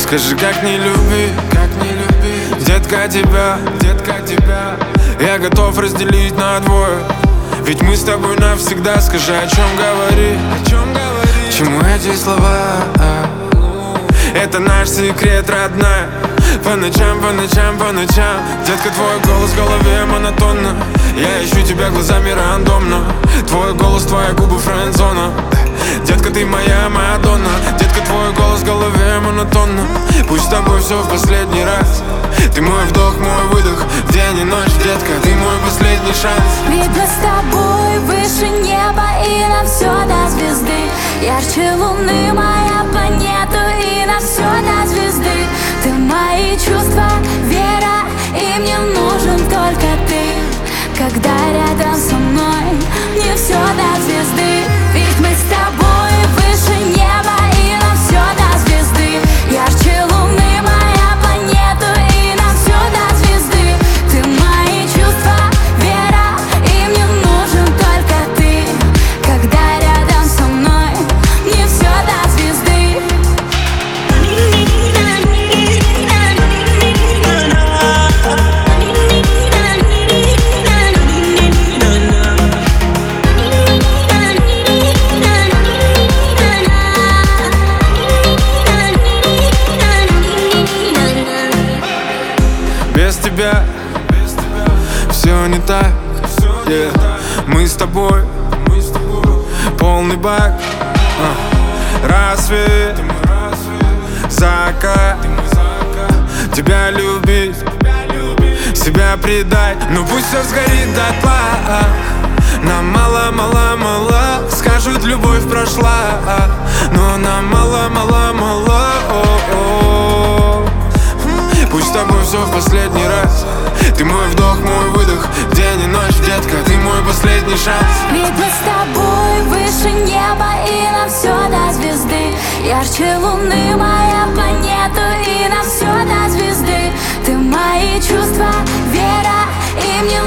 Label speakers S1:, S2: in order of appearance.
S1: Скажи, как не любить, детка, тебя, я готов разделить на двое. Ведь мы с тобой навсегда. Скажи, о чем говорить, чему эти слова? Это наш секрет, родная. По ночам, детка, твой голос в голове монотонно. Я ищу тебя глазами рандомно. Твой голос, твои губы френдзона. Детка, ты моя Мадонна. Детка, твой голос в голове монотонно. Пусть с тобой все в последний раз. Ты мой вдох, мой выдох, день и ночь, детка, ты мой последний шанс.
S2: Ведь мы с тобой выше неба, и на все до звезды. Ярче луны моя планета, и на все до звезды. Ты мои чувства, вера, и мне нужен только ты. Когда рядом со мной, мне все до звезды. Ведь мы с тобой выше неба, и на все до звезды. Ярче луны моя планета, и на все до звезды. Ты мои чувства, вера, и мне нужен только ты. Когда рядом со мной, мне все до звезды.
S1: Без тебя все не так, yeah. Мы с тобой полный бак, рассвет, закат. Тебя любить, себя предать, но пусть все сгорит дотла. Нам мало, скажут, любовь прошла. Но нам мало. Пусть с тобой все в последний раз. Ты мой вдох, мой выдох, день и ночь, детка, ты мой последний шанс.
S2: Ведь мы с тобой выше неба, и на все до звезды. Ярче луны моя планета, и на все до звезды. Ты мои чувства, вера, и мне